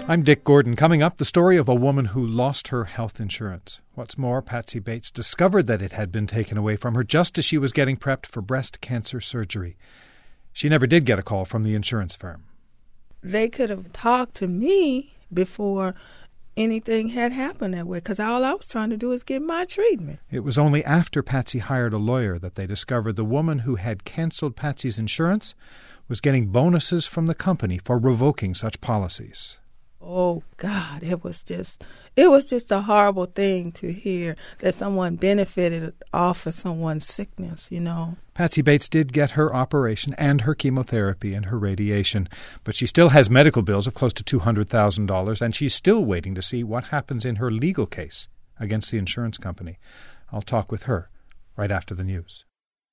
I'm Dick Gordon. Coming up, the story of a woman who lost her health insurance. What's more, Patsy Bates discovered that it had been taken away from her just as she was getting prepped for breast cancer surgery. She never did get a call from the insurance firm. They could have talked to me before anything had happened that way, because all I was trying to do is get my treatment. It was only after Patsy hired a lawyer that they discovered the woman who had canceled Patsy's insurance was getting bonuses from the company for revoking such policies. Oh, God, it was just a horrible thing to hear that someone benefited off of someone's sickness, you know. Patsy Bates did get her operation and her chemotherapy and her radiation, but she still has medical bills of close to $200,000, and she's still waiting to see what happens in her legal case against the insurance company. I'll talk with her right after the news.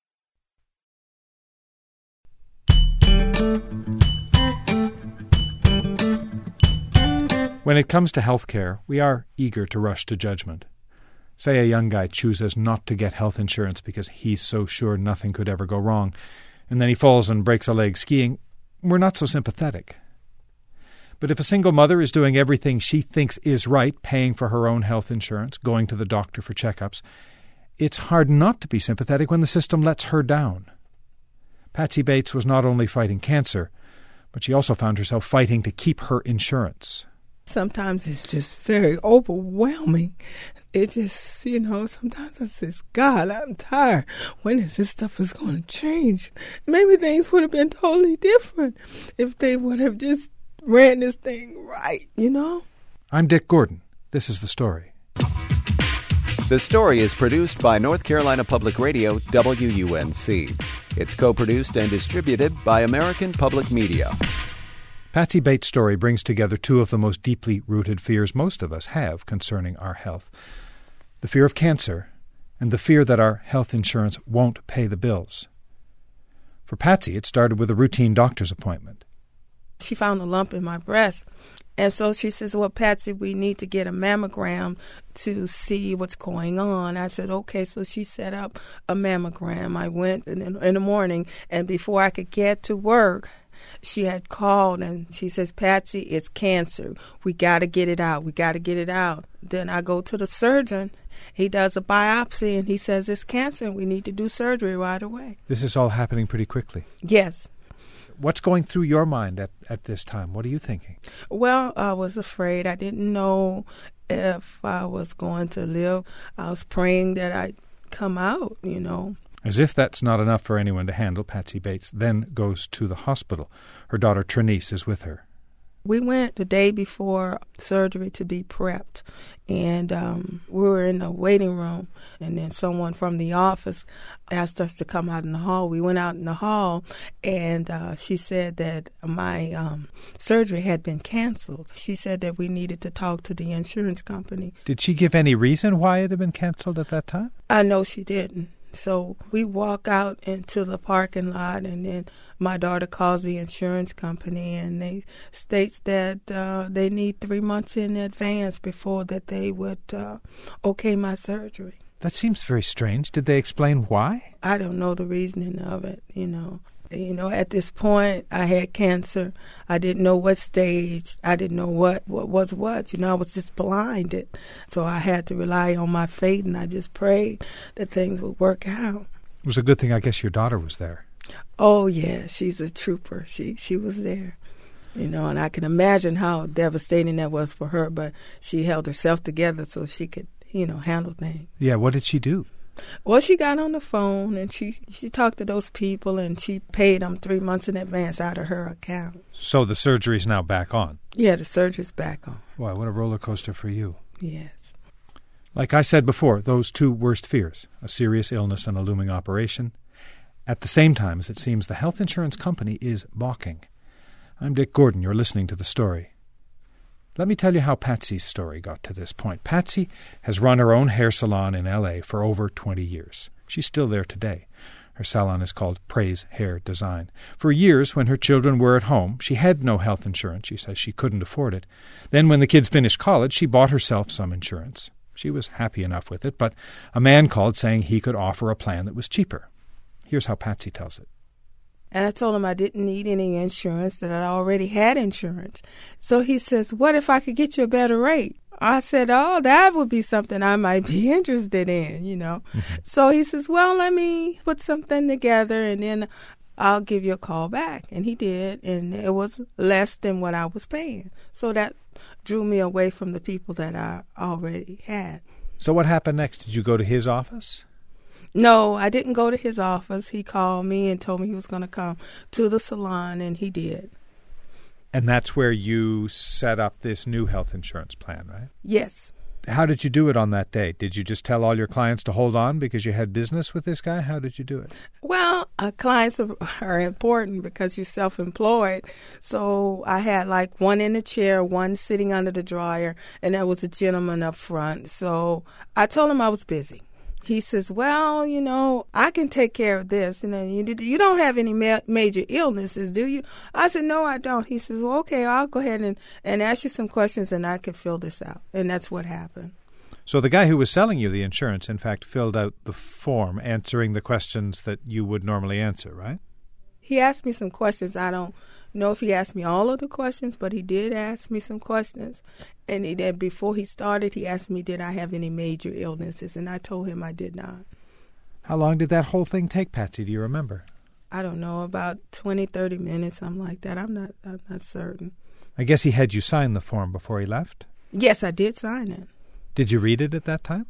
When it comes to health care, we are eager to rush to judgment. Say a young guy chooses not to get health insurance because he's so sure nothing could ever go wrong, and then he falls and breaks a leg skiing. We're not so sympathetic. But if a single mother is doing everything she thinks is right, paying for her own health insurance, going to the doctor for checkups, it's hard not to be sympathetic when the system lets her down. Patsy Bates was not only fighting cancer, but she also found herself fighting to keep her insurance. Sometimes it's just very overwhelming. It just, sometimes I say, God, I'm tired. When is this stuff is going to change? Maybe things would have been totally different if they would have just ran this thing right, I'm Dick Gordon. This is The Story. The Story is produced by North Carolina Public Radio, WUNC. It's co-produced and distributed by American Public Media. Patsy Bates' story brings together two of the most deeply rooted fears most of us have concerning our health. The fear of cancer and the fear that our health insurance won't pay the bills. For Patsy, it started with a routine doctor's appointment. She found a lump in my breast. And so she says, well, Patsy, we need to get a mammogram to see what's going on. I said, okay. So she set up a mammogram. I went in the morning, and before I could get to work, she had called and she says, Patsy, it's cancer. We got to get it out. We got to get it out. Then I go to the surgeon. He does a biopsy and he says it's cancer and we need to do surgery right away. This is all happening pretty quickly. Yes. What's going through your mind at this time? What are you thinking? Well, I was afraid. I didn't know if I was going to live. I was praying that I'd come out, As if that's not enough for anyone to handle, Patsy Bates then goes to the hospital. Her daughter Trinice is with her. We went the day before surgery to be prepped, and we were in the waiting room, and then someone from the office asked us to come out in the hall. We went out in the hall, and she said that my surgery had been canceled. She said that we needed to talk to the insurance company. Did she give any reason why it had been canceled at that time? I know she didn't. So we walk out into the parking lot, and then my daughter calls the insurance company, and they states that they need 3 months in advance before that they would okay my surgery. That seems very strange. Did they explain why? I don't know the reasoning of it, At this point, I had cancer. I didn't know what stage. I didn't know what was what. I was just blinded. So I had to rely on my faith, and I just prayed that things would work out. It was a good thing, I guess, your daughter was there. Oh, yeah. She's a trooper. She was there. And I can imagine how devastating that was for her, but she held herself together so she could, handle things. Yeah, what did she do? Well, she got on the phone and she talked to those people and she paid them 3 months in advance out of her account. So the surgery's now back on? Yeah, the surgery's back on. Wow, what a roller coaster for you. Yes. Like I said before, those two worst fears, a serious illness and a looming operation. At the same time, as it seems, the health insurance company is balking. I'm Dick Gordon. You're listening to The Story. Let me tell you how Patsy's story got to this point. Patsy has run her own hair salon in L.A. for over 20 years. She's still there today. Her salon is called Praise Hair Design. For years, when her children were at home, she had no health insurance. She says she couldn't afford it. Then when the kids finished college, she bought herself some insurance. She was happy enough with it, but a man called saying he could offer a plan that was cheaper. Here's how Patsy tells it. And I told him I didn't need any insurance, that I already had insurance. So he says, what if I could get you a better rate? I said, oh, that would be something I might be interested in, Mm-hmm. So he says, well, let me put something together and then I'll give you a call back. And he did, and it was less than what I was paying. So that drew me away from the people that I already had. So what happened next? Did you go to his office? No, I didn't go to his office. He called me and told me he was going to come to the salon, and he did. And that's where you set up this new health insurance plan, right? Yes. How did you do it on that day? Did you just tell all your clients to hold on because you had business with this guy? How did you do it? Well, clients are important because you're self-employed. So I had like one in the chair, one sitting under the dryer, and there was a gentleman up front. So I told him I was busy. He says, well, I can take care of this. And then you don't have any major illnesses, do you? I said, no, I don't. He says, well, okay, I'll go ahead and ask you some questions and I can fill this out. And that's what happened. So the guy who was selling you the insurance, in fact, filled out the form answering the questions that you would normally answer, right? He asked me some questions. I don't know if he asked me all of the questions, but he did ask me some questions. And before he started, he asked me, did I have any major illnesses? And I told him I did not. How long did that whole thing take, Patsy? Do you remember? I don't know, about 20, 30 minutes, something like that. I'm not certain. I guess he had you sign the form before he left? Yes, I did sign it. Did you read it at that time?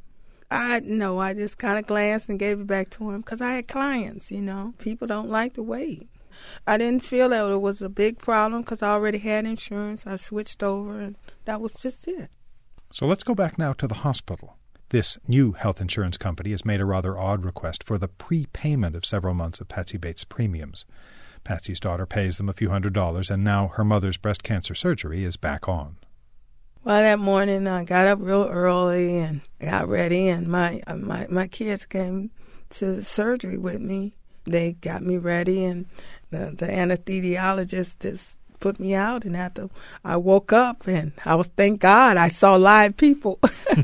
No, I just kind of glanced and gave it back to him because I had clients, People don't like to wait. I didn't feel that it was a big problem because I already had insurance. I switched over, and that was just it. So let's go back now to the hospital. This new health insurance company has made a rather odd request for the prepayment of several months of Patsy Bates' premiums. Patsy's daughter pays them a few $100s, and now her mother's breast cancer surgery is back on. Well, that morning I got up real early and got ready, and my kids came to the surgery with me. They got me ready, and the anesthesiologist just put me out. And after I woke up, and thank God, I saw live people.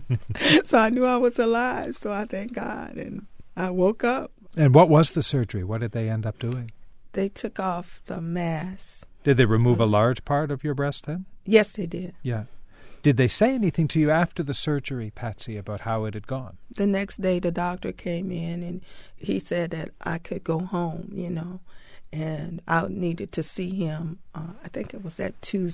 So I knew I was alive. So I thank God, and I woke up. And what was the surgery? What did they end up doing? They took off the mass. Did they remove a large part of your breast then? Yes, they did. Yeah. Did they say anything to you after the surgery, Patsy, about how it had gone? The next day, the doctor came in, and he said that I could go home, and I needed to see him. I think it was that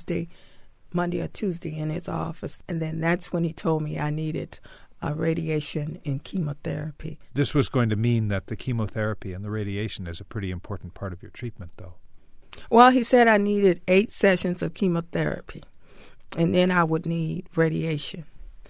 Monday or Tuesday in his office. And then that's when he told me I needed radiation and chemotherapy. This was going to mean that the chemotherapy and the radiation is a pretty important part of your treatment, though. Well, he said I needed 8 sessions of chemotherapy. And then I would need radiation.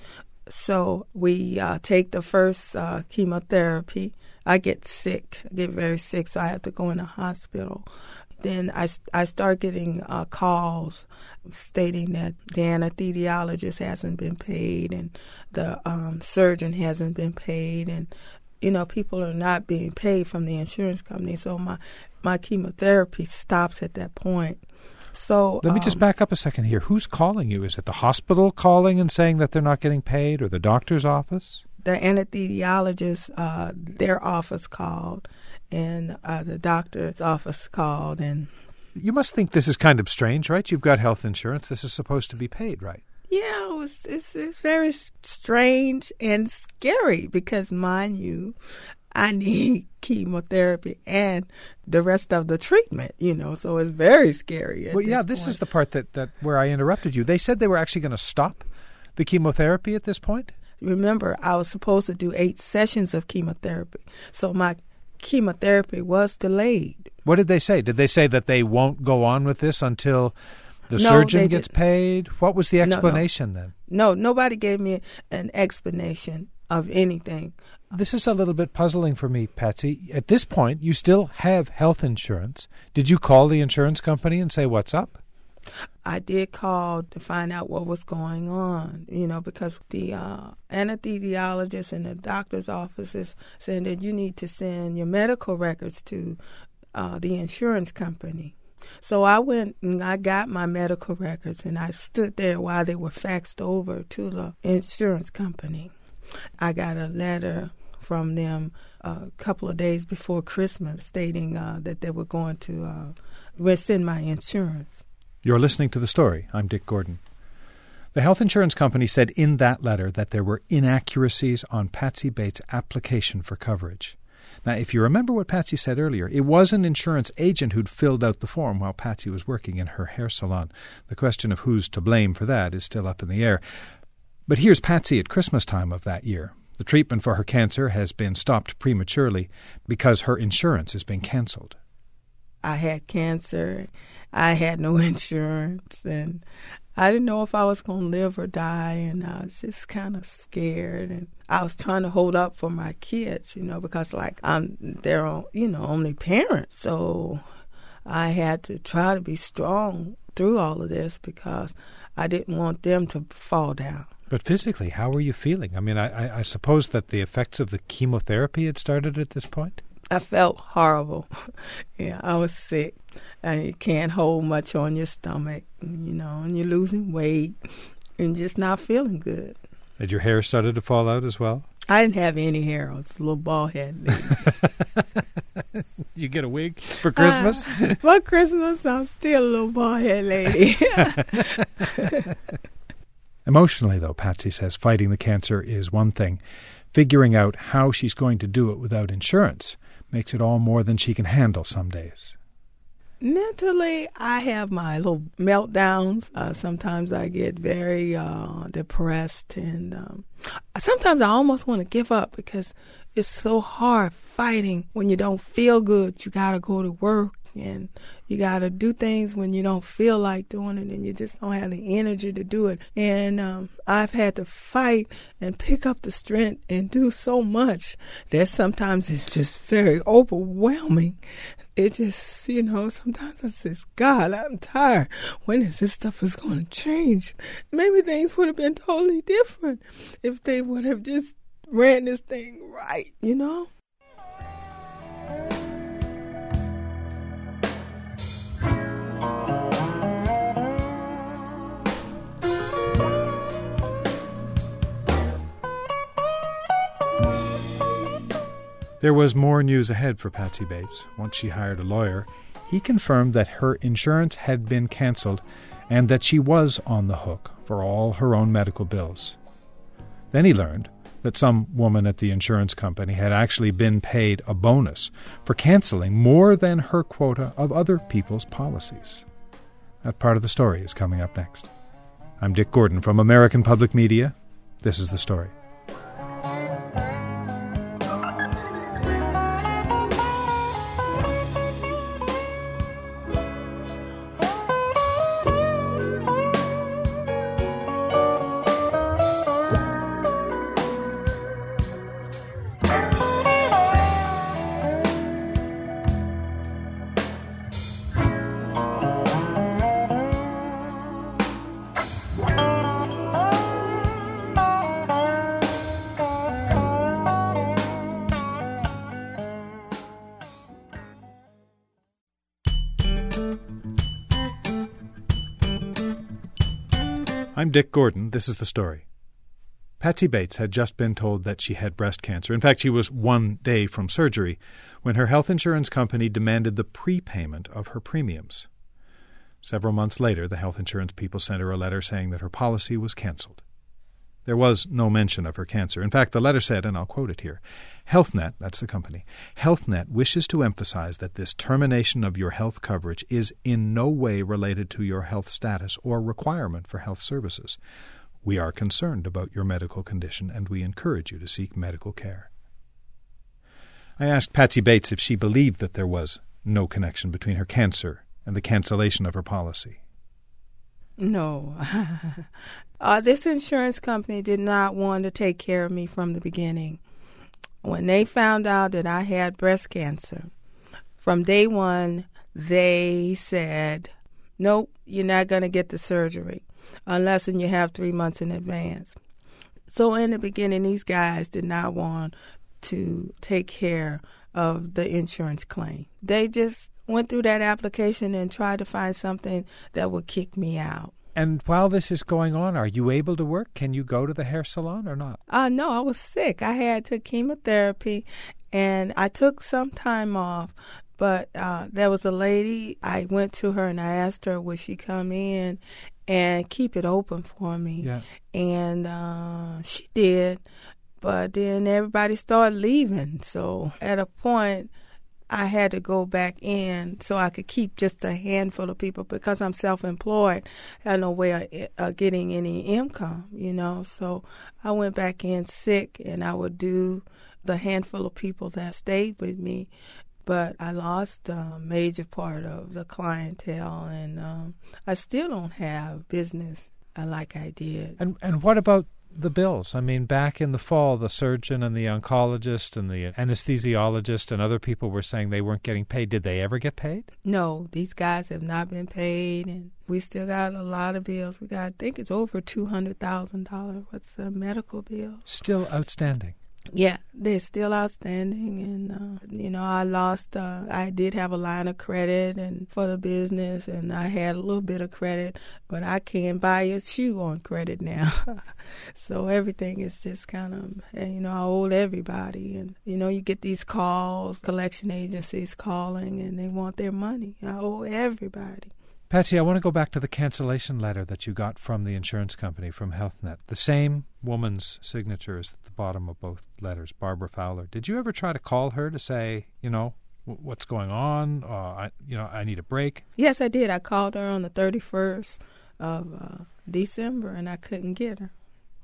So we take the first chemotherapy. I get sick. I get very sick, so I have to go in the hospital. Then I start getting calls stating that the anesthesiologist hasn't been paid and the surgeon hasn't been paid. And, people are not being paid from the insurance company. So my chemotherapy stops at that point. So let me just back up a second here. Who's calling you? Is it the hospital calling and saying that they're not getting paid, or the doctor's office? The anesthesiologist, their office called, and the doctor's office called. And you must think this is kind of strange, right? You've got health insurance. This is supposed to be paid, right? Yeah, it's very strange and scary because, mind you, I need chemotherapy and the rest of the treatment, so it's very scary. Well, yeah, this is the part that where I interrupted you. They said they were actually going to stop the chemotherapy at this point? Remember, I was supposed to do 8 sessions of chemotherapy, so my chemotherapy was delayed. What did they say? Did they say that they won't go on with this until the surgeon gets paid? What was the explanation then? No, nobody gave me an explanation of anything. This is a little bit puzzling for me, Patsy. At this point, you still have health insurance. Did you call the insurance company and say, what's up? I did call to find out what was going on, because the anesthesiologist and the doctor's office is saying that you need to send your medical records to the insurance company. So I went and I got my medical records, and I stood there while they were faxed over to the insurance company. I got a letter from them a couple of days before Christmas stating that they were going to rescind my insurance. You're listening to The Story. I'm Dick Gordon. The health insurance company said in that letter that there were inaccuracies on Patsy Bates' application for coverage. Now, if you remember what Patsy said earlier, it was an insurance agent who'd filled out the form while Patsy was working in her hair salon. The question of who's to blame for that is still up in the air. But here's Patsy at Christmas time of that year. The treatment for her cancer has been stopped prematurely because her insurance has been canceled. I had cancer. I had no insurance, and I didn't know if I was going to live or die, and I was just kind of scared. And I was trying to hold up for my kids, because I'm their only parent. So I had to try to be strong through all of this because I didn't want them to fall down. But physically, how were you feeling? I mean, I suppose that the effects of the chemotherapy had started at this point? I felt horrible. Yeah, I was sick. And you can't hold much on your stomach, and you're losing weight and just not feeling good. Had your hair started to fall out as well? I didn't have any hair. I was a little bald head lady. You get a wig for Christmas? For Christmas, I'm still a little bald head lady. Emotionally, though, Patsy says fighting the cancer is one thing. Figuring out how she's going to do it without insurance makes it all more than she can handle some days. Mentally, I have my little meltdowns. Sometimes I get very depressed, and sometimes I almost want to give up because it's so hard fighting when you don't feel good. You got to go to work, and you got to do things when you don't feel like doing it, and you just don't have the energy to do it. And I've had to fight and pick up the strength and do so much that sometimes it's just very overwhelming. It just, sometimes I say, God, I'm tired. When is this stuff is going to change? Maybe things would have been totally different if they would have just ran this thing right, There was more news ahead for Patsy Bates. Once she hired a lawyer, he confirmed that her insurance had been canceled and that she was on the hook for all her own medical bills. Then he learned that some woman at the insurance company had actually been paid a bonus for canceling more than her quota of other people's policies. That part of the story is coming up next. I'm Dick Gordon from American Public Media. This is The Story. I'm Dick Gordon. This is The Story. Patsy Bates had just been told that she had breast cancer. In fact, she was one day from surgery when her health insurance company demanded the prepayment of her premiums. Several months later, the health insurance people sent her a letter saying that her policy was canceled. There was no mention of her cancer. In fact, the letter said, and I'll quote it here, HealthNet, that's the company, HealthNet wishes to emphasize that this termination of your health coverage is in no way related to your health status or requirement for health services. We are concerned about your medical condition, and we encourage you to seek medical care. I asked Patsy Bates if she believed that there was no connection between her cancer and the cancellation of her policy. No. This insurance company did not want to take care of me from the beginning. When they found out that I had breast cancer, from day one, they said, nope, you're not going to get the surgery unless you have 3 months in advance. So in the beginning, these guys did not want to take care of the insurance claim. They just went through that application and tried to find something that would kick me out. And while this is going on, are you able to work? Can you go to the hair salon or not? No, I was sick. I had to chemotherapy, and I took some time off. But there was a lady, I went to her and I asked her, would she come in and keep it open for me? Yeah. And she did. But then everybody started leaving. So at a point, I had to go back in so I could keep just a handful of people because I'm self-employed. I had no way of getting any income, So I went back in sick, and I would do the handful of people that stayed with me. But I lost a major part of the clientele, and I still don't have business like I did. And what about the bills? I mean, back in the fall, the surgeon and the oncologist and the anesthesiologist and other people were saying they weren't getting paid. Did they ever get paid? No, these guys have not been paid, and we still got a lot of bills. We got, I think it's over $200,000. What's the medical bill? Still outstanding. Yeah, they're still outstanding, and I lost. I did have a line of credit and for the business, and I had a little bit of credit, but I can't buy a shoe on credit now. So everything is just kind of, I owe everybody, and you get these calls, collection agencies calling, and they want their money. I owe everybody. Patsy, I want to go back to the cancellation letter that you got from the insurance company, from HealthNet. The same woman's signature is at the bottom of both letters, Barbara Fowler. Did you ever try to call her to say, what's going on? I need a break? Yes, I did. I called her on the 31st of December, and I couldn't get her.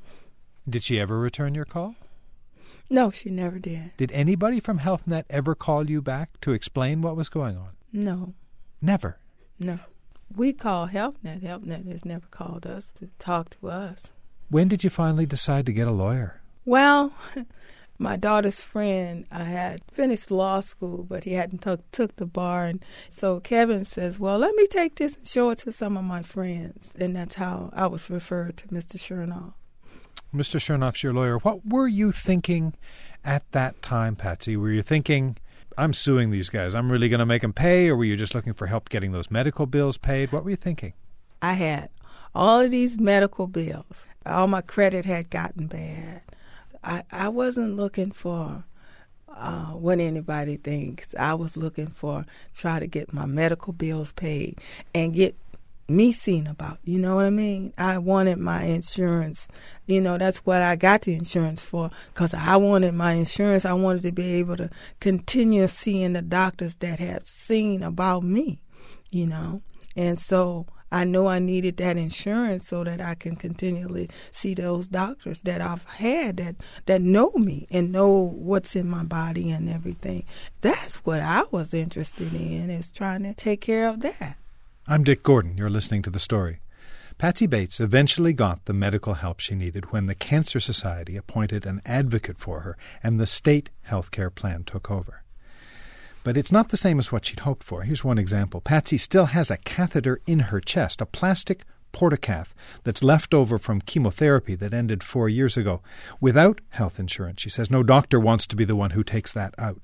Did she ever return your call? No, she never did. Did anybody from HealthNet ever call you back to explain what was going on? No. Never? No. We call HealthNet. HealthNet has never called us to talk to us. When did you finally decide to get a lawyer? Well, my daughter's friend, I had finished law school, but he hadn't took the bar. And so Kevin says, well, let me take this and show it to some of my friends. And that's how I was referred to Mr. Chernoff. Mr. Chernoff's your lawyer. What were you thinking at that time, Patsy? Were you thinking, I'm suing these guys, I'm really going to make them pay, or were you just looking for help getting those medical bills paid? What were you thinking? I had all of these medical bills. All my credit had gotten bad. I wasn't looking for what anybody thinks. I was looking for try to get my medical bills paid and get me seen about. You know what I mean? I wanted my insurance. That's what I got the insurance for, because I wanted my insurance. I wanted to be able to continue seeing the doctors that have seen about me, And so I know I needed that insurance so that I can continually see those doctors that I've had that know me and know what's in my body and everything. That's what I was interested in, is trying to take care of that. I'm Dick Gordon. You're listening to The Story. Patsy Bates eventually got the medical help she needed when the Cancer Society appointed an advocate for her and the state health care plan took over. But it's not the same as what she'd hoped for. Here's one example. Patsy still has a catheter in her chest, a plastic portacath that's left over from chemotherapy that ended 4 years ago. Without health insurance, she says, no doctor wants to be the one who takes that out.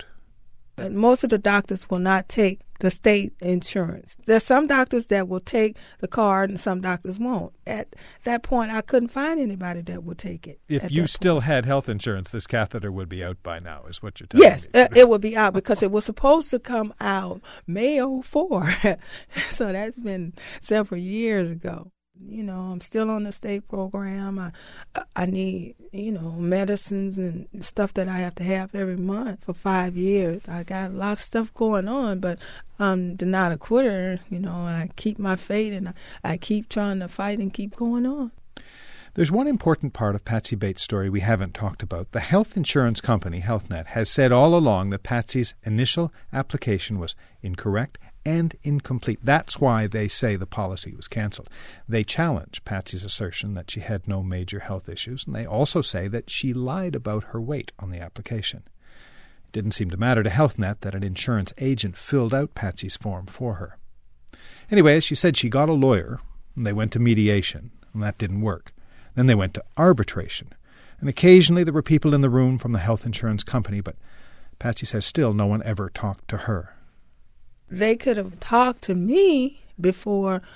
Most of the doctors will not take the state insurance. There's some doctors that will take the card and some doctors won't. At that point, I couldn't find anybody that would take it. If you still had health insurance, this catheter would be out by now, is what you're telling me. Yes, it would be out because it was supposed to come out May 2004. So that's been several years ago. I'm still on the state program. I need, medicines and stuff that I have to have every month for 5 years. I got a lot of stuff going on, but I'm not a quitter, and I keep my faith and I keep trying to fight and keep going on. There's one important part of Patsy Bates' story we haven't talked about. The health insurance company, HealthNet, has said all along that Patsy's initial application was incorrect and incomplete. That's why they say the policy was canceled. They challenge Patsy's assertion that she had no major health issues, and they also say that she lied about her weight on the application. It didn't seem to matter to HealthNet that an insurance agent filled out Patsy's form for her. Anyway, as she said, she got a lawyer, and they went to mediation, and that didn't work. Then they went to arbitration, and occasionally there were people in the room from the health insurance company, but Patsy says still no one ever talked to her. They could have talked to me before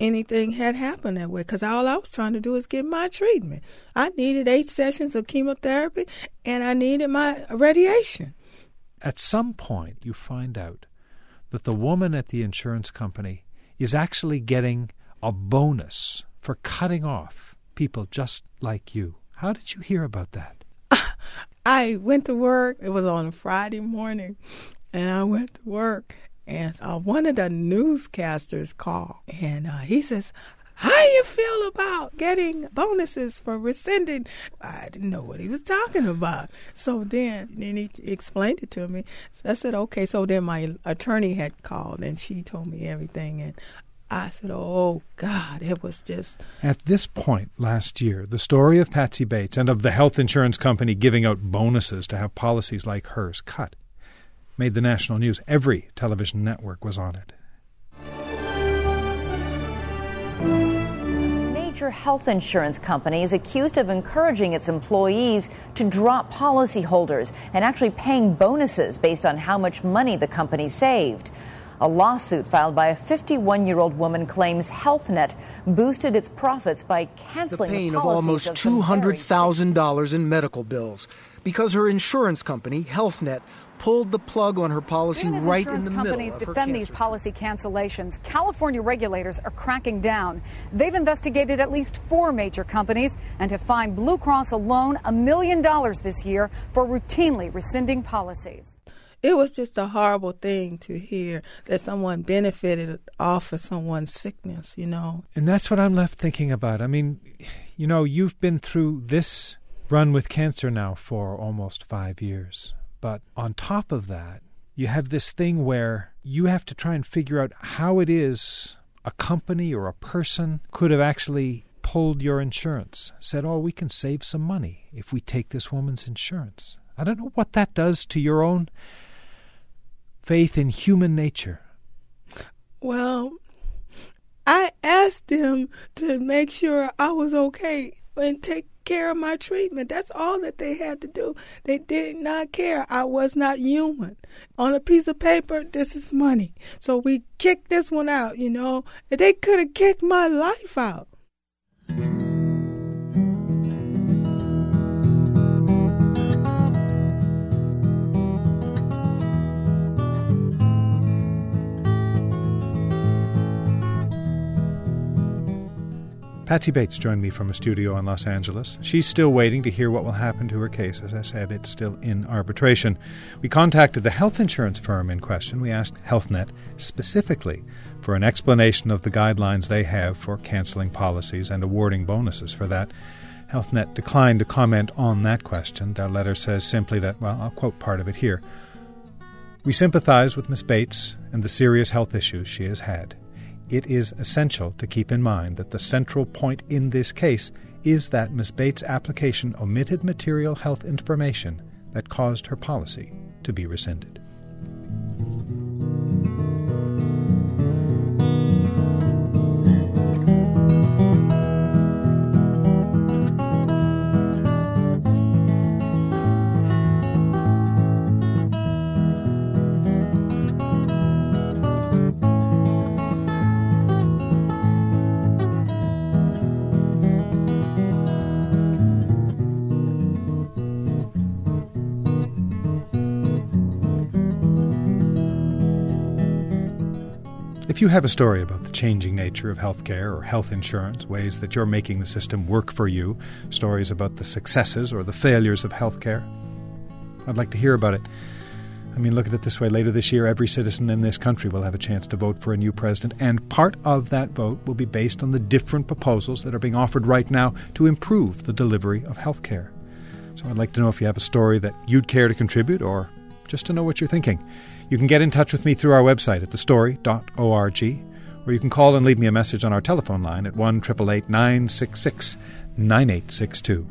anything had happened that way, because all I was trying to do is get my treatment. I needed 8 sessions of chemotherapy, and I needed my radiation. At some point, you find out that the woman at the insurance company is actually getting a bonus for cutting off people just like you. How did you hear about that? I went to work. It was on a Friday morning, and I went to work, and one of the newscasters called, and he says, "How do you feel about getting bonuses for rescinding?" I didn't know what he was talking about. So then he explained it to me. So I said, okay. So then my attorney had called, and she told me everything, and I said, oh, God, it was just... At this point last year, the story of Patsy Bates and of the health insurance company giving out bonuses to have policies like hers cut made the national news. Every television network was on it. Major health insurance company is accused of encouraging its employees to drop policyholders and actually paying bonuses based on how much money the company saved. A lawsuit filed by a 51-year-old woman claims HealthNet boosted its profits by canceling the pain policies of almost $200,000 in medical bills because her insurance company, HealthNet, pulled the plug on her policy right in the middle of her companies defend these cancer policy cancellations, California regulators are cracking down. They've investigated at least 4 major companies and have fined Blue Cross alone $1 million this year for routinely rescinding policies. It was just a horrible thing to hear that someone benefited off of someone's sickness, you know. And that's what I'm left thinking about. I mean, you know, you've been through this run with cancer now for almost 5 years. But on top of that, you have this thing where you have to try and figure out how it is a company or a person could have actually pulled your insurance, said, oh, we can save some money if we take this woman's insurance. I don't know what that does to your own faith in human nature. Well, I asked them to make sure I was okay and take care of my treatment. That's all that they had to do. They did not care. I was not human. On a piece of paper, this is money. So we kicked this one out, you know. They could have kicked my life out. Patsy Bates joined me from a studio in Los Angeles. She's still waiting to hear what will happen to her case. As I said, it's still in arbitration. We contacted the health insurance firm in question. We asked HealthNet specifically for an explanation of the guidelines they have for canceling policies and awarding bonuses for that. HealthNet declined to comment on that question. Their letter says simply that, well, I'll quote part of it here. We sympathize with Ms. Bates and the serious health issues she has had. It is essential to keep in mind that the central point in this case is that Ms. Bates' application omitted material health information that caused her policy to be rescinded. If you have a story about the changing nature of healthcare or health insurance, ways that you're making the system work for you, stories about the successes or the failures of healthcare, I'd like to hear about it. I mean, look at it this way. Later this year, every citizen in this country will have a chance to vote for a new president, and part of that vote will be based on the different proposals that are being offered right now to improve the delivery of healthcare. So I'd like to know if you have a story that you'd care to contribute, or just to know what you're thinking. You can get in touch with me through our website at thestory.org, or you can call and leave me a message on our telephone line at 1-888-966-9862.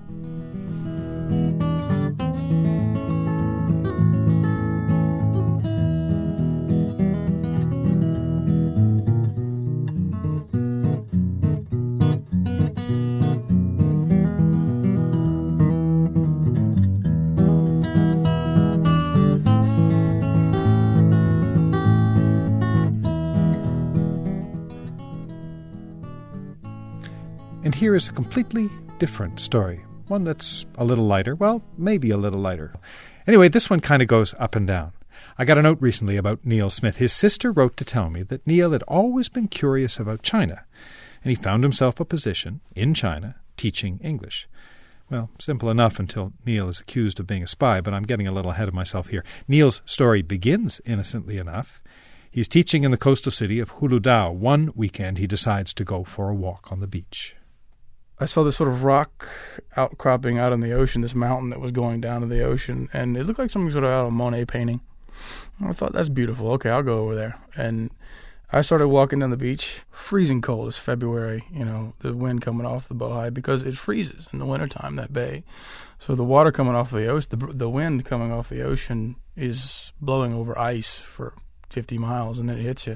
And here is a completely different story, one that's a little lighter. Well, maybe a little lighter. Anyway, this one kind of goes up and down. I got a note recently about Neil Smith. His sister wrote to tell me that Neil had always been curious about China, and he found himself a position in China teaching English. Well, simple enough until Neil is accused of being a spy, but I'm getting a little ahead of myself here. Neil's story begins innocently enough. He's teaching in the coastal city of Huludao. One weekend he decides to go for a walk on the beach. I saw this sort of rock outcropping out in the ocean, this mountain that was going down to the ocean, and it looked like something sort of out of a Monet painting. And I thought, that's beautiful. Okay, I'll go over there. And I started walking down the beach, freezing cold. It's February, the wind coming off the Bohai, because it freezes in the wintertime, that bay. So the water coming off the ocean, the wind coming off the ocean is blowing over ice for 50 miles, and then it hits you.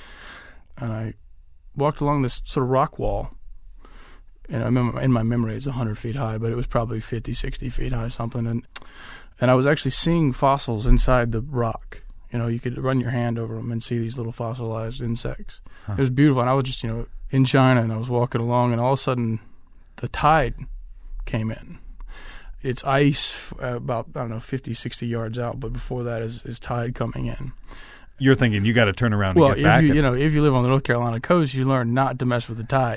And I walked along this sort of rock wall, and I remember in my memory it's 100 feet high, but it was probably 50, 60 feet high, something. And I was actually seeing fossils inside the rock. You could run your hand over them and see these little fossilized insects. Huh. It was beautiful. And I was just, in China, and I was walking along, and all of a sudden the tide came in. It's ice about, 50, 60 yards out, but before that is tide coming in. You're thinking you got to turn around and get back. Well, if you live on the North Carolina coast, you learn not to mess with the tide.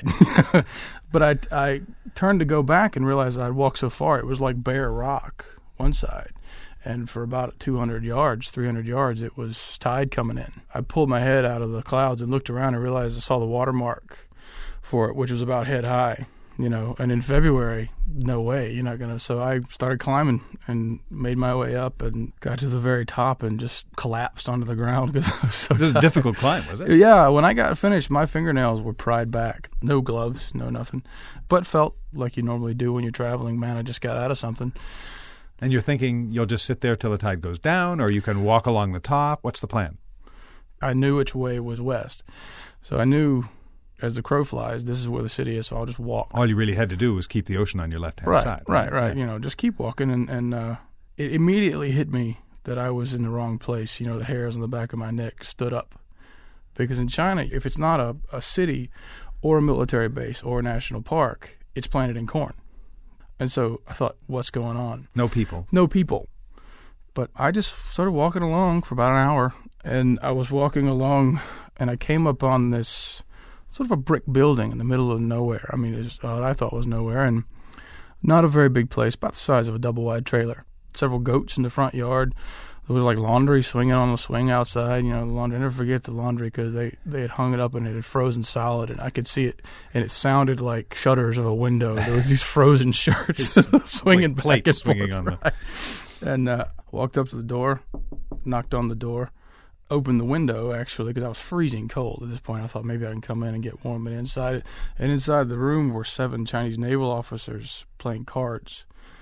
But I turned to go back and realized I'd walked so far. It was like bare rock one side. And for about 200 yards, 300 yards, it was tide coming in. I pulled my head out of the clouds and looked around and realized I saw the watermark for it, which was about head high, And in February, no way, you're not going to. So I started climbing and made my way up and got to the very top and just collapsed onto the ground because I was so tired. It was a difficult climb, was it? Yeah, when I got finished, my fingernails were pried back. No gloves, no nothing. But felt like you normally do when you're traveling. Man, I just got out of something. And you're thinking you'll just sit there till the tide goes down, or you can walk along the top. What's the plan? I knew which way was west. So I knew as the crow flies, this is where the city is, so I'll just walk. All you really had to do was keep the ocean on your left-hand side. Right. Just keep walking. And it immediately hit me that I was in the wrong place. The hairs on the back of my neck stood up. Because in China, if it's not a city or a military base or a national park, it's planted in corn. And so I thought, what's going on? No people. But I just started walking along for about an hour, and I was walking along, and I came up on this sort of a brick building in the middle of nowhere. I mean, it's what I thought was nowhere, and not a very big place, about the size of a double-wide trailer. Several goats in the front yard. There was like laundry swinging on the swing outside. The laundry. I never forget the laundry because they had hung it up and it had frozen solid, and I could see it, and it sounded like shutters of a window. There was these frozen shirts swinging like back and swinging forth. On right. And walked up to the door, knocked on the door, opened the window actually because I was freezing cold at this point. I thought maybe I can come in and get warm. And inside the room were 7 Chinese naval officers playing cards.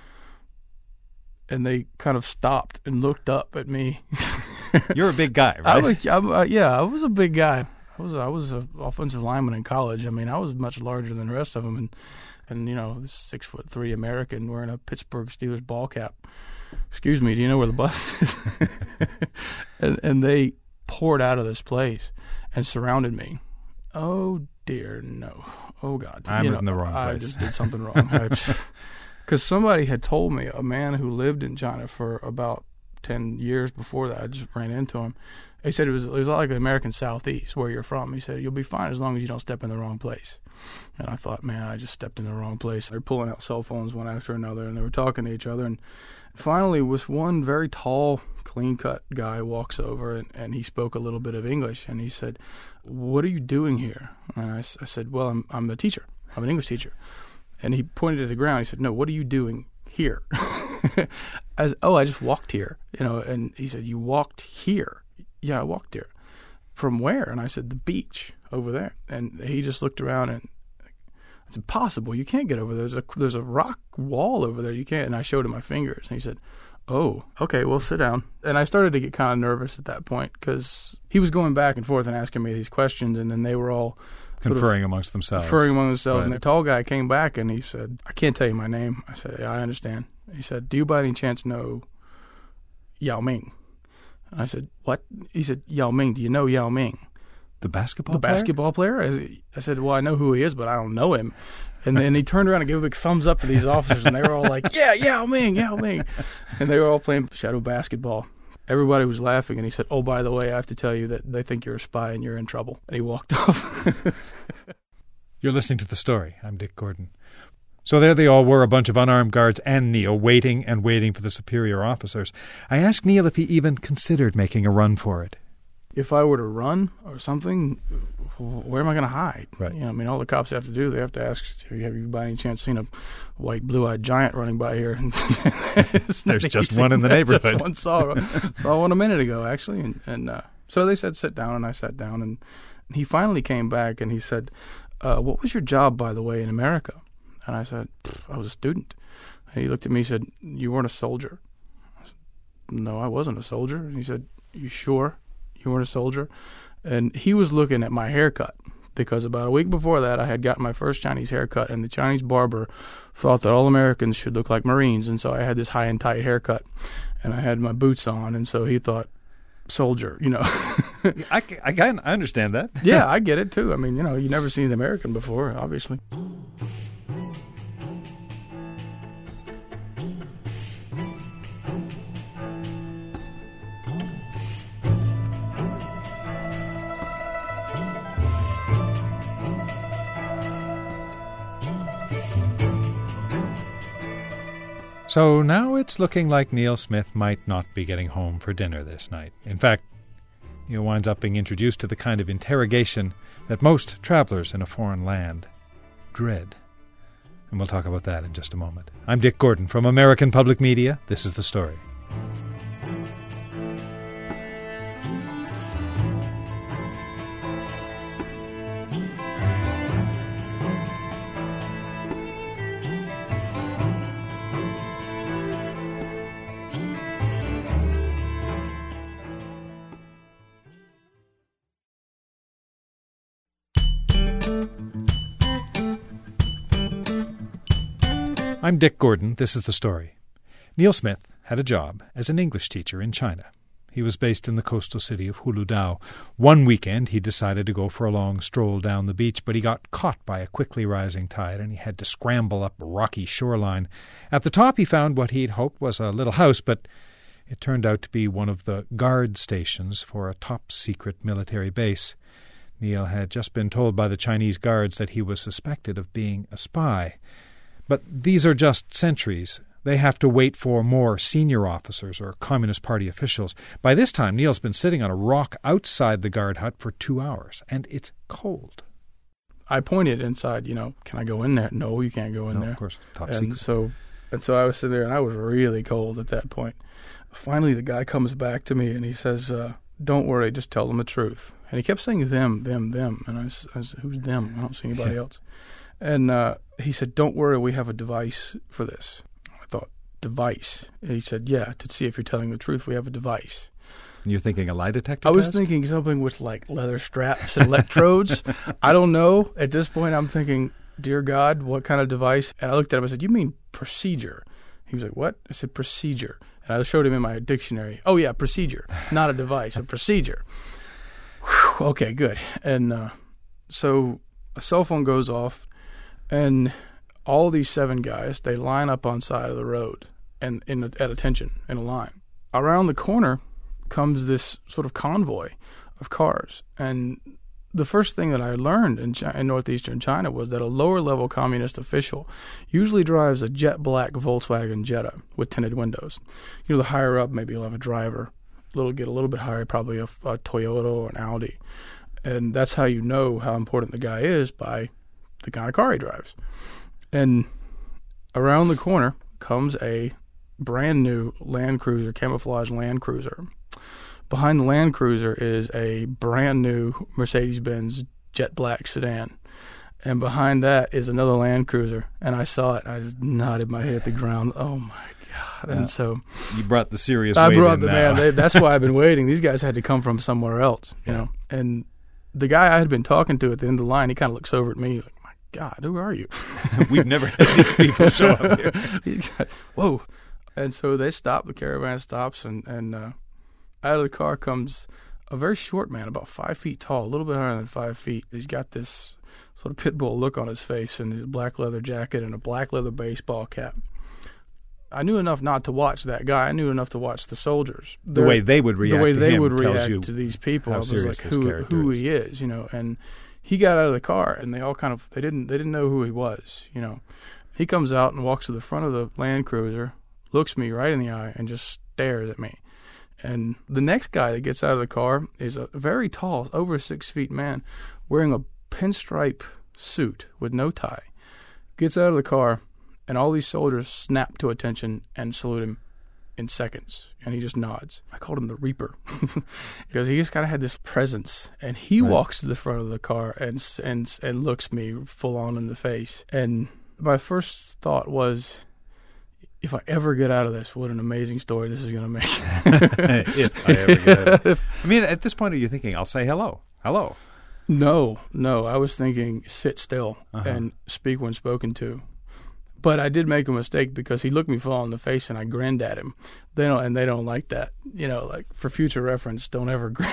And they kind of stopped and looked up at me. You're a big guy, right? I was a big guy. I was an offensive lineman in college. I mean, I was much larger than the rest of them, and this 6'3" American wearing a Pittsburgh Steelers ball cap. Excuse me, do you know where the bus is? and they poured out of this place and surrounded me. Oh dear, no. Oh God, I'm in the wrong place. I just did something wrong. Because somebody had told me, a man who lived in China for about 10 years before that, I just ran into him. He said it was like the American Southeast, where you're from. He said, you'll be fine as long as you don't step in the wrong place. And I thought, man, I just stepped in the wrong place. They were pulling out cell phones one after another, and they were talking to each other. And finally, this one very tall, clean-cut guy walks over, and he spoke a little bit of English. And he said, what are you doing here? And I said, well, I'm a teacher. I'm an English teacher. And he pointed to the ground. He said, no, what are you doing here? I said, I just walked here. And he said, you walked here? Yeah, I walked here. From where? And I said, the beach over there. And he just looked around and, it's impossible. You can't get over there. There's a rock wall over there. You can't. And I showed him my fingers. And he said, oh, okay, well, sit down. And I started to get kind of nervous at that point because he was going back and forth and asking me these questions, and then they were all conferring amongst themselves. Right. And the tall guy came back and he said, I can't tell you my name. I said, yeah, I understand. He said, do you by any chance know Yao Ming? I said, what? He said, Yao Ming. Do you know Yao Ming? The basketball player? I said, well, I know who he is, but I don't know him. And then he turned around and gave a big thumbs up to these officers, and they were all like, yeah, Yao Ming. And they were all playing shadow basketball. Everybody was laughing, and he said, oh, by the way, I have to tell you that they think you're a spy and you're in trouble. And he walked off. You're listening to The Story. I'm Dick Gordon. So there they all were, a bunch of unarmed guards and Neil, waiting and waiting for the superior officers. I asked Neil if he even considered making a run for it. If I were to run or something, where am I going to hide? Right. You know, I mean, all the cops have to do, they have to ask, have you by any chance seen a white blue-eyed giant running by here? There's just one in the neighborhood. Just one saw one a minute ago, actually. And so they said, sit down, and I sat down. And he finally came back, and he said, what was your job, by the way, in America? And I said, I was a student. And he looked at me and said, you weren't a soldier? I said, no, I wasn't a soldier. And he said, you sure you weren't a soldier? And he was looking at my haircut, because about a week before that I had gotten my first Chinese haircut, and the Chinese barber thought that all Americans should look like Marines, and so I had this high and tight haircut, and I had my boots on, and so he thought, soldier, you know. I understand that. Yeah, I get it too. I mean, you know, you've never seen an American before, obviously. So now it's looking like Neil Smith might not be getting home for dinner this night. In fact, Neil winds up being introduced to the kind of interrogation that most travelers in a foreign land dread. And we'll talk about that in just a moment. I'm Dick Gordon from American Public Media. This is The Story. I'm Dick Gordon. This is The Story. Neil Smith had a job as an English teacher in China. He was based in the coastal city of Huludao. One weekend, he decided to go for a long stroll down the beach, but he got caught by a quickly rising tide, and he had to scramble up a rocky shoreline. At the top, he found what he'd hoped was a little house, but it turned out to be one of the guard stations for a top-secret military base. Neil had just been told by the Chinese guards that he was suspected of being a spy. But these are just sentries. They have to wait for more senior officers or Communist Party officials. By this time, Neil's been sitting on a rock outside the guard hut for 2 hours, and it's cold. I pointed inside, you know, can I go in there? No, you can't go in there. Of course, top secret. secret. So I was sitting there, and I was really cold at that point. Finally, the guy comes back to me, and he says, don't worry, just tell them the truth. And he kept saying them. And I said, who's them? I don't see anybody else. And he said, don't worry, we have a device for this. I thought, device? And he said, yeah, to see if you're telling the truth, we have a device. And you're thinking a lie detector I was test? thinking something with like leather straps and electrodes. I don't know. At this point, I'm thinking, dear God, what kind of device? And I looked at him, I said, you mean procedure? He was like, what? I said, procedure. And I showed him in my dictionary. Oh, yeah, procedure. Not a device, a procedure. Whew, okay, good. And so a cell phone goes off, and all these 7 guys, they line up on side of the road and at attention in a line. Around the corner comes this sort of convoy of cars. And the first thing that I learned in northeastern China was that a lower-level communist official usually drives a jet black Volkswagen Jetta with tinted windows. You know, the higher up, maybe you'll have a driver. Get a little bit higher, probably a Toyota or an Audi. And that's how you know how important the guy is, by the kind of car he drives. And around the corner comes a brand new Land Cruiser, camouflage Land Cruiser. Behind the Land Cruiser is a brand new Mercedes-Benz jet black sedan. And behind that is another Land Cruiser. And I saw it. I just nodded my head at the ground. Oh, my God. And so you brought the serious I weight brought in the now. man. That's why I've been waiting. These guys had to come from somewhere else, you know. And the guy I had been talking to at the end of the line, he kind of looks over at me like, my God, who are you? We've never had these people show up here. These guys, whoa. And so they stop, the caravan stops, and out of the car comes a very short man, about 5 feet tall, a little bit higher than 5 feet. He's got this sort of pit bull look on his face and his black leather jacket and a black leather baseball cap. I knew enough not to watch that guy. I knew enough to watch the soldiers. The way they would react to him. The way they would react to these people. How I was serious like, this character who is. he is, you know. And he got out of the car, and they all kind of they didn't know who he was, you know. He comes out and walks to the front of the Land Cruiser, looks me right in the eye, and just stares at me. And the next guy that gets out of the car is a very tall, over 6 feet man, wearing a pinstripe suit with no tie. Gets out of the car, and all these soldiers snap to attention and salute him in seconds. And he just nods. I called him the Reaper because he just kind of had this presence. And he walks to the front of the car and looks me full on in the face. And my first thought was, if I ever get out of this, what an amazing story this is going to make. If I ever get out of it. I mean, at this point, are you thinking, I'll say hello? Hello. No. I was thinking, sit still and speak when spoken to. But I did make a mistake because he looked me full in the face and I grinned at him. They don't like that. You know, like for future reference, don't ever grin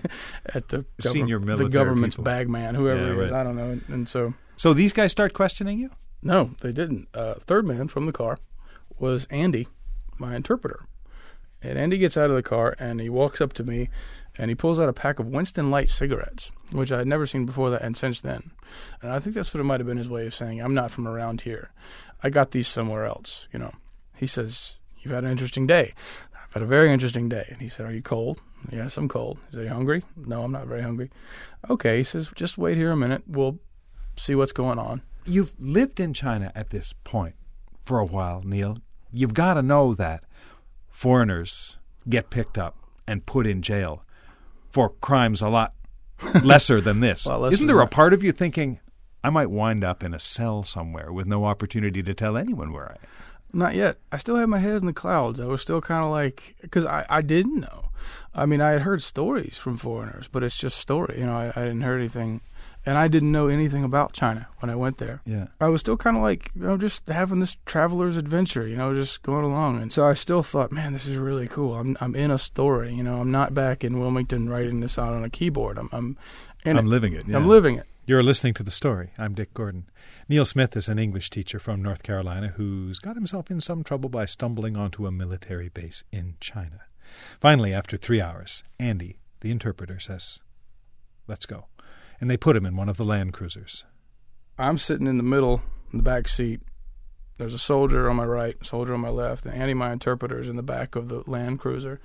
at the senior military government's people. Bagman, whoever he is. Right. I don't know. And so these guys start questioning you? No, they didn't. Third man from the car was Andy, my interpreter. And Andy gets out of the car and he walks up to me and he pulls out a pack of Winston Light cigarettes, which I had never seen before that and since then. And I think that's what it might have been his way of saying, I'm not from around here. I got these somewhere else, you know. He says, you've had an interesting day. I've had a very interesting day. And he said, are you cold? Yes, I'm cold. He said, are you hungry? No, I'm not very hungry. Okay, he says, just wait here a minute. We'll see what's going on. You've lived in China at this point for a while, Neil. You've got to know that foreigners get picked up and put in jail for crimes a lot lesser than this. Isn't there a part of you thinking, I might wind up in a cell somewhere with no opportunity to tell anyone where I am? Not yet. I still had my head in the clouds. I was still kind of like, because I didn't know. I mean, I had heard stories from foreigners, but it's just story. You know, I didn't hear anything. And I didn't know anything about China when I went there. Yeah. I was still kind of like, you know, just having this traveler's adventure, you know, just going along. And so I still thought, man, this is really cool. I'm in a story, you know. I'm not back in Wilmington writing this out on a keyboard. I'm living it. Yeah. I'm living it. You're listening to The Story. I'm Dick Gordon. Neil Smith is an English teacher from North Carolina who's got himself in some trouble by stumbling onto a military base in China. Finally, after 3 hours, Andy, the interpreter, says, let's go. And they put him in one of the Land Cruisers. I'm sitting in the middle, in the back seat. There's a soldier on my right, a soldier on my left, and Andy, my interpreter, is in the back of the Land Cruiser.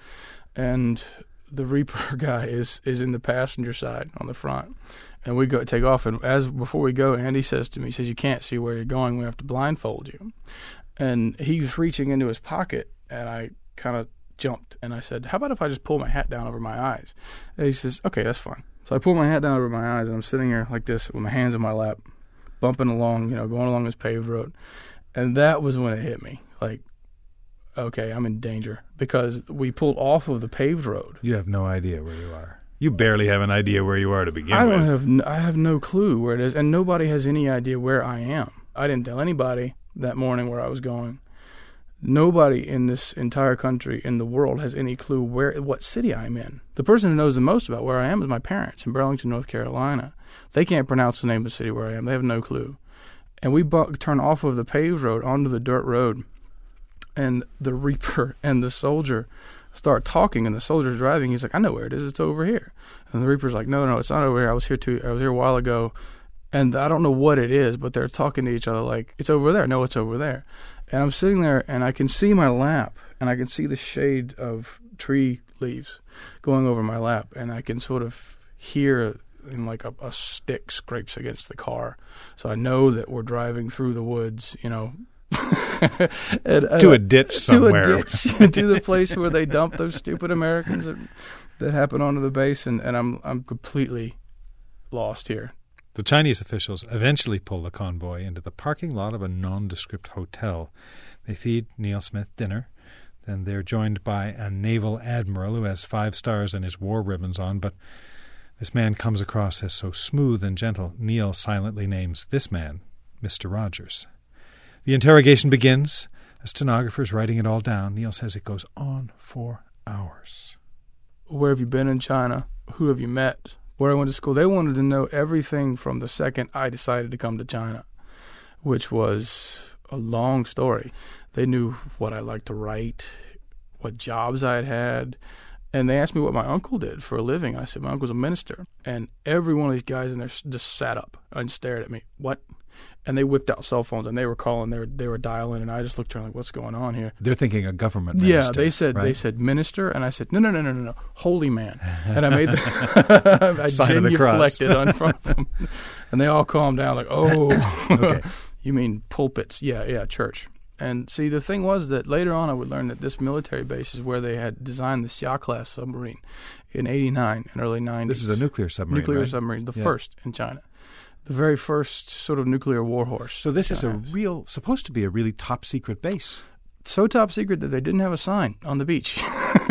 And the Reaper guy is in the passenger side on the front. And we take off, and before we go, Andy says to me, he says, you can't see where you're going, we have to blindfold you. And he was reaching into his pocket, and I kind of jumped, and I said, how about if I just pull my hat down over my eyes? And he says, okay, that's fine. So I pull my hat down over my eyes, and I'm sitting here like this with my hands in my lap, bumping along, you know, going along this paved road. And that was when it hit me, like, okay, I'm in danger, because we pulled off of the paved road. You have no idea where you are. You barely have an idea where you are to begin with. I have no clue where it is, and nobody has any idea where I am. I didn't tell anybody that morning where I was going. Nobody in this entire country, in the world, has any clue what city I'm in. The person who knows the most about where I am is my parents in Burlington, North Carolina. They can't pronounce the name of the city where I am. They have no clue. And we turn off of the paved road onto the dirt road, and the Reaper and the soldier start talking, and the soldier's driving. He's like, I know where it is. It's over here. And the Reaper's like, no, it's not over here. I was here a while ago, and I don't know what it is, but they're talking to each other like, it's over there. No, it's over there. And I'm sitting there, and I can see my lap, and I can see the shade of tree leaves going over my lap, and I can sort of hear in like a stick scrapes against the car. So I know that we're driving through the woods, you know, to a ditch somewhere. To a ditch, to the place where they dump those stupid Americans that happen onto the base, and I'm completely lost here. The Chinese officials eventually pull the convoy into the parking lot of a nondescript hotel. They feed Neil Smith dinner. Then they're joined by a naval admiral who has 5 stars and his war ribbons on, but this man comes across as so smooth and gentle, Neil silently names this man Mr. Rogers. The interrogation begins. A stenographer's writing it all down. Neil says it goes on for hours. where have you been in China, who have you met, where I went to school. They wanted to know everything from the second I decided to come to China, which was a long story. They knew what I liked to write, what jobs I had had, and they asked me what my uncle did for a living. I said my uncle's a minister, and every one of these guys in there just sat up and stared at me. What? And they whipped out cell phones and they were calling, they were dialing, and I just looked around like, what's going on here? They're thinking a government minister. Yeah, they said minister, and I said no, holy man. And I made I genuflected on front of them, and they all calmed down like, oh, okay. You mean pulpits? Yeah, church. And see, the thing was that later on I would learn that this military base is where they had designed the Xia-class submarine in '89 and early '90s. This is a nuclear submarine, Nuclear right? submarine, the first in China. The very first sort of nuclear warhorse. So this is supposed to be a really top secret base. So top secret that they didn't have a sign on the beach.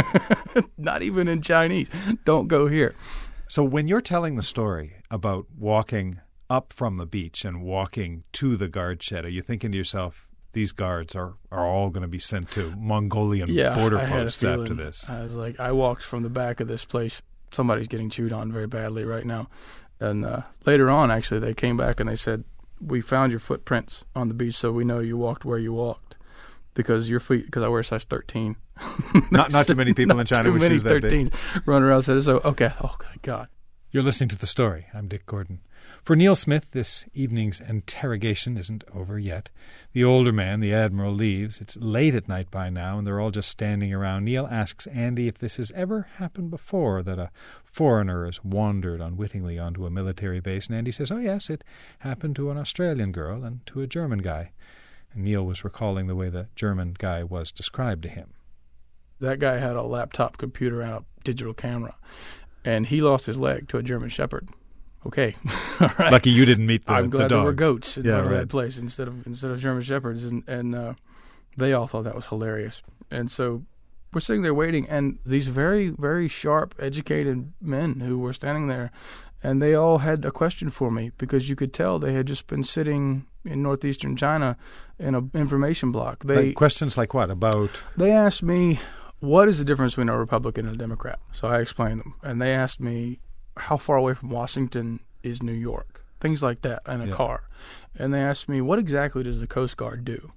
Not even in Chinese. Don't go here. So when you're telling the story about walking up from the beach and walking to the guard shed, are you thinking to yourself, these guards are all going to be sent to Mongolian border posts after this? I was like, I walked from the back of this place. Somebody's getting chewed on very badly right now. And later on, actually, they came back and they said, we found your footprints on the beach, so we know you walked where you walked. Because your feet, because I wear size 13. Not too many people in China with shoes that big. Run around said, so, okay, oh, God. You're listening to The Story. I'm Dick Gordon. For Neil Smith, this evening's interrogation isn't over yet. The older man, the Admiral, leaves. It's late at night by now, and they're all just standing around. Neil asks Andy if this has ever happened before, that a foreigner has wandered unwittingly onto a military base. And Andy says, oh, yes, it happened to an Australian girl and to a German guy. And Neil was recalling the way the German guy was described to him. That guy had a laptop computer and a digital camera, and he lost his leg to a German Shepherd. Okay, all right. Lucky you didn't meet the I'm glad the there were dogs. goats in front of that place instead of German Shepherds, and they all thought that was hilarious. And so we're sitting there waiting, and these very, very sharp, educated men who were standing there, and they all had a question for me, because you could tell they had just been sitting in northeastern China in an information block. Questions like what? About? They asked me, what is the difference between a Republican and a Democrat? So I explained them, and they asked me, how far away from Washington is New York? Things like that in a car. And they asked me, what exactly does the Coast Guard do?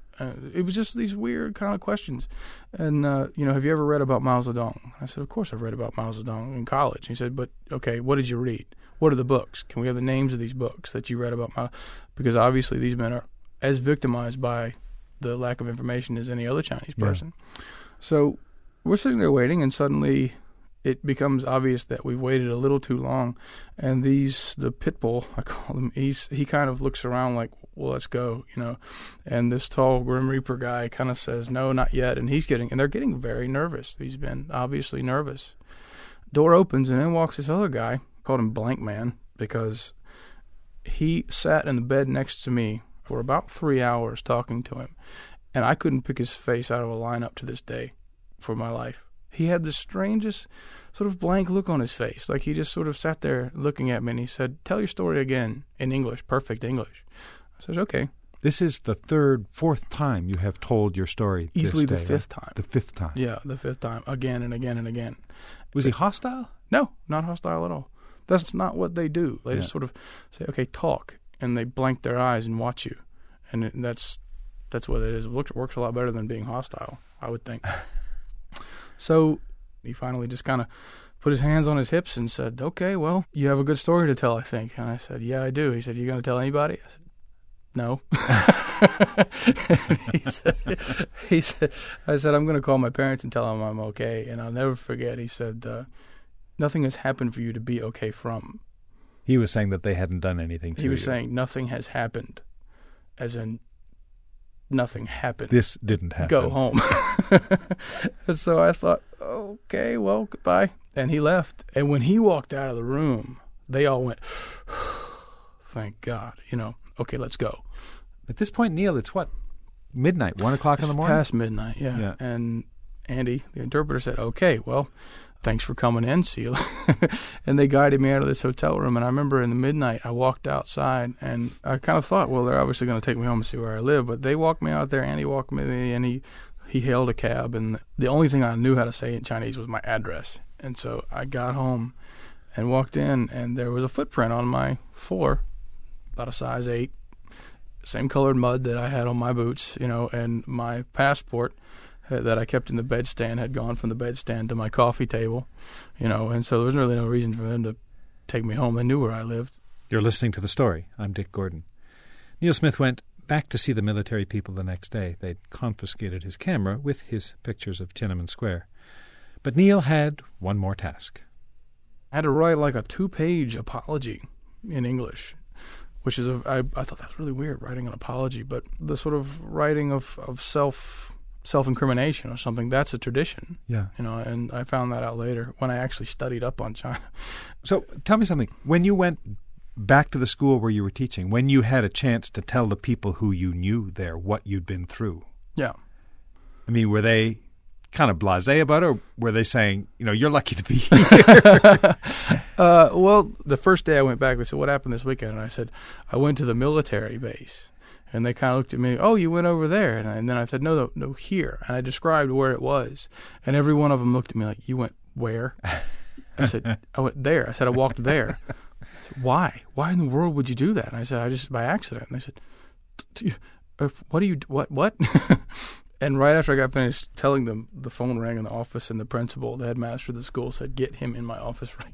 It was just these weird kind of questions. And, have you ever read about Mao Zedong? I said, of course I've read about Mao Zedong in college. He said, but, okay, what did you read? What are the books? Can we have the names of these books that you read about Mao? Because obviously these men are as victimized by the lack of information as any other Chinese person. Yeah. So we're sitting there waiting, and suddenly it becomes obvious that we've waited a little too long, and the pit bull, I call him, he kind of looks around like, well, let's go, and this tall Grim Reaper guy kind of says, no, not yet, and they're getting very nervous. These men obviously nervous. Door opens, and in walks this other guy, called him Blank Man, because he sat in the bed next to me for about 3 hours talking to him, and I couldn't pick his face out of a lineup to this day for my life. He had the strangest sort of blank look on his face, like he just sort of sat there looking at me, and he said, tell your story again in English, perfect English. I said, okay. This is the fourth time you have told your story. Easily this the day, fifth right? time. The fifth time. Yeah, the fifth time, again and again and again. Was he hostile? No, not hostile at all. That's not what they do. They just sort of say, okay, talk, and they blank their eyes and watch you. And that's what it is. It works a lot better than being hostile, I would think. So he finally just kind of put his hands on his hips and said, okay, well, you have a good story to tell, I think. And I said, yeah, I do. He said, you going to tell anybody? I said, no. he said, I said, I'm going to call my parents and tell them I'm okay. And I'll never forget, he said, nothing has happened for you to be okay from. He was saying that they hadn't done anything to you. He was saying nothing has happened, as in nothing happened. This didn't happen. Go home. And so I thought, okay, well, goodbye. And he left. And when he walked out of the room, they all went, thank God, okay, let's go. At this point, Neil, it's what? Midnight, 1 o'clock in the morning? Past midnight, yeah. And Andy, the interpreter, said, okay, well, thanks for coming in, see you. And they guided me out of this hotel room. And I remember in the midnight, I walked outside, and I kind of thought, well, they're obviously going to take me home and see where I live. But they walked me out there. Andy walked me, and he hailed a cab. And the only thing I knew how to say in Chinese was my address. And so I got home and walked in, and there was a footprint on my floor, about a size 8, same colored mud that I had on my boots, and my passport that I kept in the bedstand had gone from the bedstand to my coffee table, and so there was really no reason for them to take me home. They knew where I lived. You're listening to The Story. I'm Dick Gordon. Neil Smith went back to see the military people the next day. They'd confiscated his camera with his pictures of Tiananmen Square. But Neil had one more task. I had to write like a 2-page apology in English, which is, I thought that was really weird, writing an apology, but the sort of writing of self-incrimination or something, that's a tradition. Yeah. And I found that out later when I actually studied up on China. So tell me something. When you went back to the school where you were teaching, when you had a chance to tell the people who you knew there what you'd been through. Yeah. I mean, were they kind of blasé about it, or were they saying, you're lucky to be here? Well, the first day I went back, they said, what happened this weekend? And I said, I went to the military base. And they kind of looked at me, oh, you went over there. And then I said, no, here. And I described where it was. And every one of them looked at me like, you went where? I said, I went there. I said, I walked there. I said, why? Why in the world would you do that? And I said, I just by accident. And they said, what? And right after I got finished telling them, the phone rang in the office, and the principal, the headmaster of the school, said, get him in my office right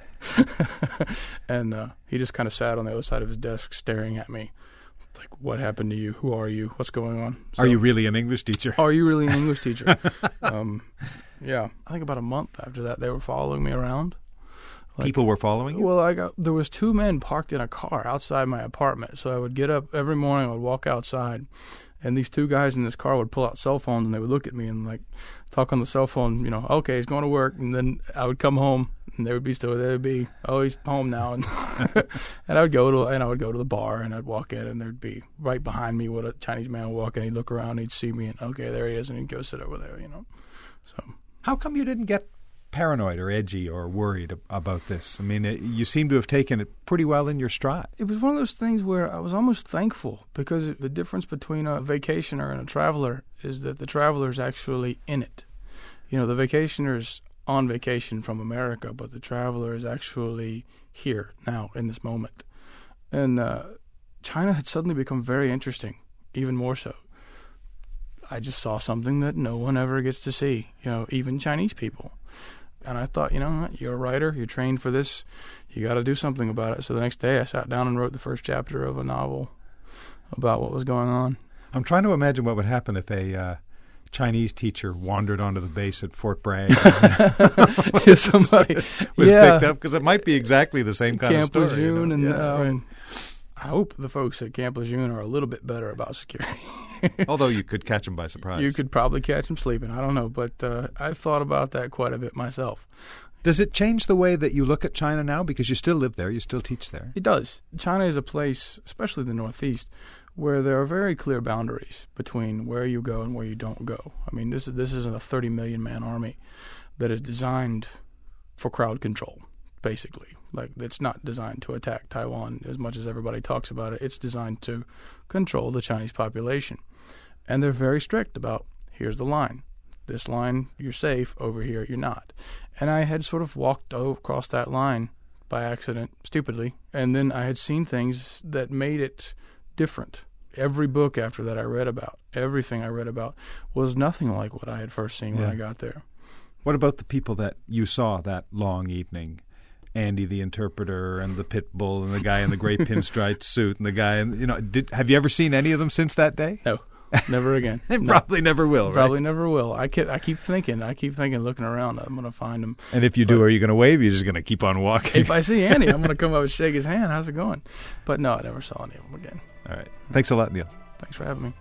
now. And he just kind of sat on the other side of his desk staring at me. Like, what happened to you? Who are you? What's going on? So, are you really an English teacher? Are you really an English teacher? Yeah. I think about a month after that, they were following me around. People were following you? Well, there was 2 men parked in a car outside my apartment. So I would get up every morning, I would walk outside, and these 2 guys in this car would pull out cell phones, and they would look at me and talk on the cell phone, okay, he's going to work. And then I would come home, and they would be, oh, he's home now. And and I would go to the bar, and I'd walk in, and there'd be right behind me a Chinese man would walk in, he'd look around, he'd see me, and okay, there he is, and he'd go sit over there, So how come you didn't get paranoid or edgy or worried about this? I mean, you seem to have taken it pretty well in your stride. It was one of those things where I was almost thankful, because the difference between a vacationer and a traveler is that the traveler's actually in it. The vacationer's on vacation from America, but the traveler is actually here now in this moment. And China had suddenly become very interesting, even more so. I just saw something that no one ever gets to see, even Chinese people. And I thought, you're a writer, you're trained for this, you got to do something about it. So the next day I sat down and wrote the first chapter of a novel about what was going on. I'm trying to imagine what would happen if a Chinese teacher wandered onto the base at Fort Bragg. If somebody was picked up, because it might be exactly the same kind of story. Camp Lejeune, and right. I hope the folks at Camp Lejeune are a little bit better about security. Although you could catch them by surprise. You could probably catch them sleeping. I don't know, but I've thought about that quite a bit myself. Does it change the way that you look at China now? Because you still live there, you still teach there. It does. China is a place, especially the Northeast, where there are very clear boundaries between where you go and where you don't go. I mean, this isn't a 30 million man army that is designed for crowd control, basically. Like, it's not designed to attack Taiwan as much as everybody talks about it. It's designed to control the Chinese population. And they're very strict about, here's the line. This line, you're safe. Over here, you're not. And I had sort of walked across that line by accident, stupidly. And then I had seen things that made it different. Every book after that I read about, everything I read about, was nothing like what I had first seen when I got there. What about the people that you saw that long evening? Andy the interpreter, and the pit bull, and the guy in the gray pinstripe suit, and the guy have you ever seen any of them since that day? No, never again. Probably never will. Probably never will. I keep thinking, looking around, I'm going to find him. And if you do, are you going to wave? You're just going to keep on walking. If I see Andy, I'm going to come up and shake his hand. How's it going? But no, I never saw any of them again. All right. Thanks a lot, Neil. Thanks for having me.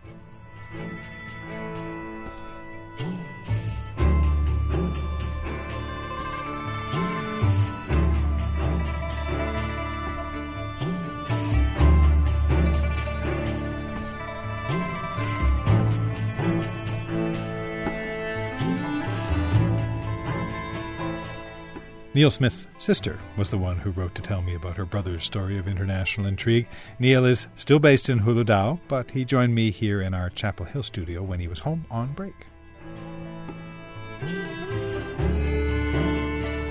Neil Smith's sister was the one who wrote to tell me about her brother's story of international intrigue. Neil is still based in Huludao, but he joined me here in our Chapel Hill studio when he was home on break.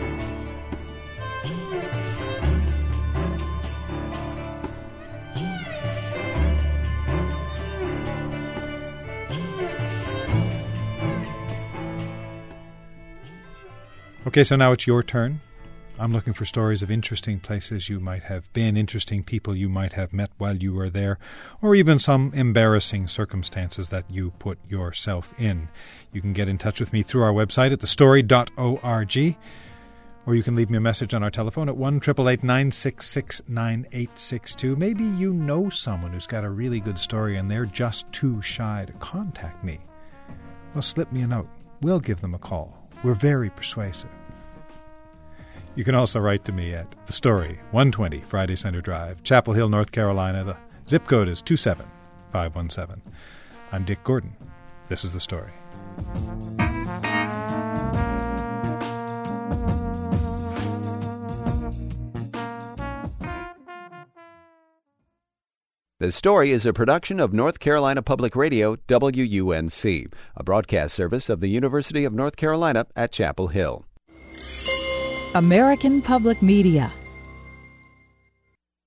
Okay, so now it's your turn. I'm looking for stories of interesting places you might have been, interesting people you might have met while you were there, or even some embarrassing circumstances that you put yourself in. You can get in touch with me through our website at thestory.org, or you can leave me a message on our telephone at 1-888-966-9862. Maybe you know someone who's got a really good story and they're just too shy to contact me. Well, slip me a note. We'll give them a call. We're very persuasive. You can also write to me at The Story, 120 Friday Center Drive, Chapel Hill, North Carolina. The zip code is 27517. I'm Dick Gordon. This is The Story. The Story is a production of North Carolina Public Radio, WUNC, a broadcast service of the University of North Carolina at Chapel Hill. American Public Media